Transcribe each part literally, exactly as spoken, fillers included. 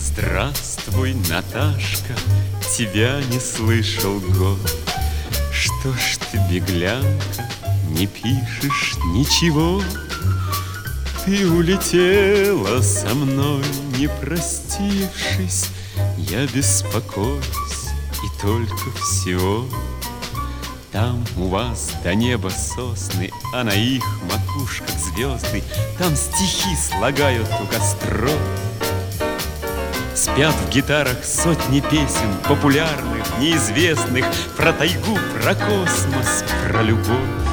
Здравствуй, Наташка, тебя не слышал год. Что ж ты, беглянка, не пишешь ничего? Ты улетела со мной, не простившись. Я беспокоюсь и только всего. Там у вас до неба сосны, а на их макушках звезды. Там стихи слагают у костров. Спят в гитарах сотни песен, популярных, неизвестных, про тайгу, про космос, про любовь.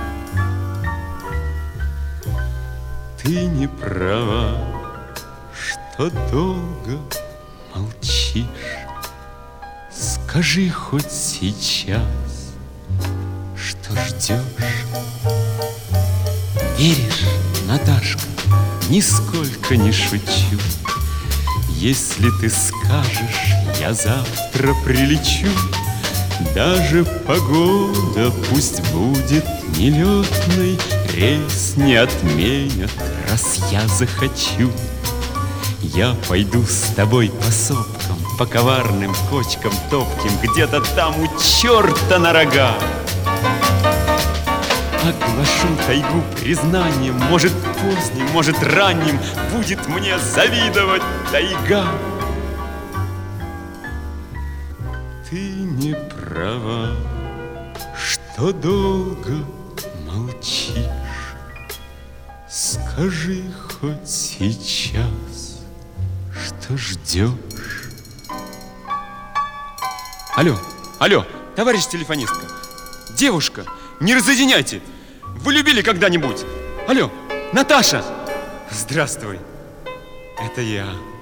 Ты не права, что долго молчишь. Скажи хоть сейчас, что ждешь. Веришь, Наташка, нисколько не шучу. Если ты скажешь, я завтра прилечу. Даже погода пусть будет нелетной, рейс не отменят, раз я захочу. Я пойду с тобой по сопкам, по коварным кочкам топким, где-то там у черта на рога. Оглашу тайгу признанием, может поздним, может ранним, будет мне завидовать тайга. Ты не права, что долго молчишь. Скажи хоть сейчас, что ждешь. Алло, алло, товарищ телефонистка, девушка, не разъединяйте. Вы любили когда-нибудь? Алло, Наташа! Здравствуй, это я.